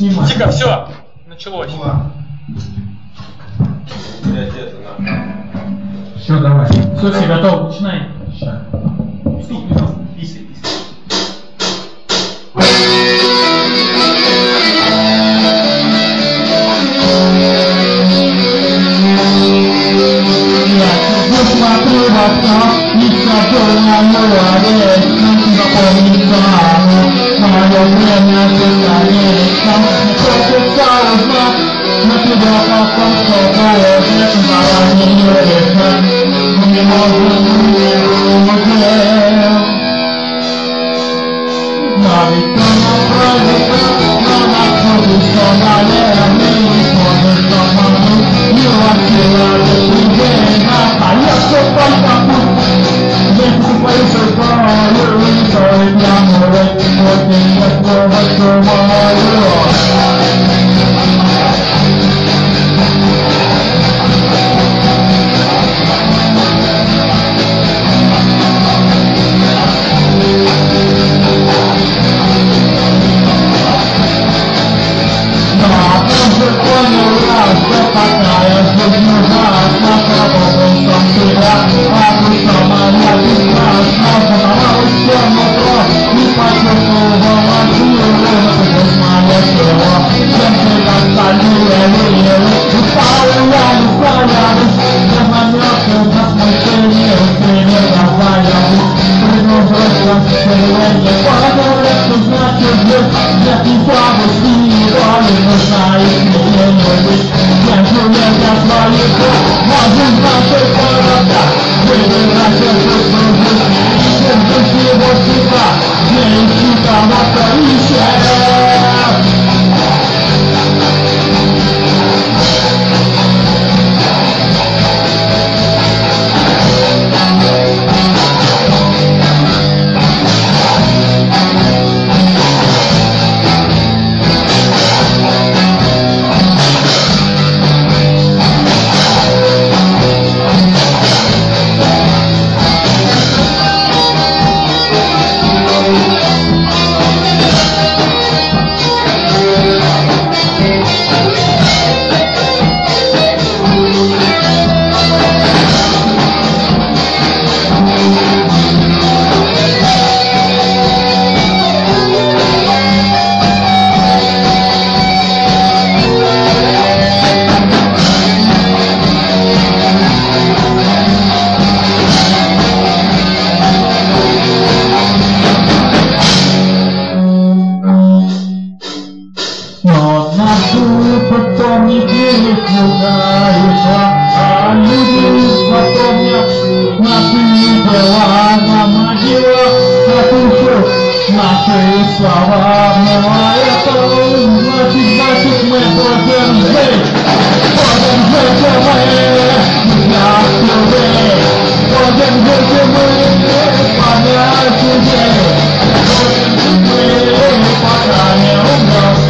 Снимай. Тихо, все, началось. Все, давай. Все, все готовы, начинай. Смотрю в окно, и черная море, запомнится оно, мое время состоится, не хочется узнать, на тебя потом что-то это заранее не решать, не можем не но ведь оно пройдет, но находится наверное, не сможешь обмануть, не хватило людей, остается только путь. Если твою судьбою, то и для море, вот и я снова думаю. Потом не перепугаются, а люди запомнят наши дела на могилах, запишут наши слова. Но это значит мы будем жить, для людей, будем жить мы, понять людей, будем жить мы, пока не умрем.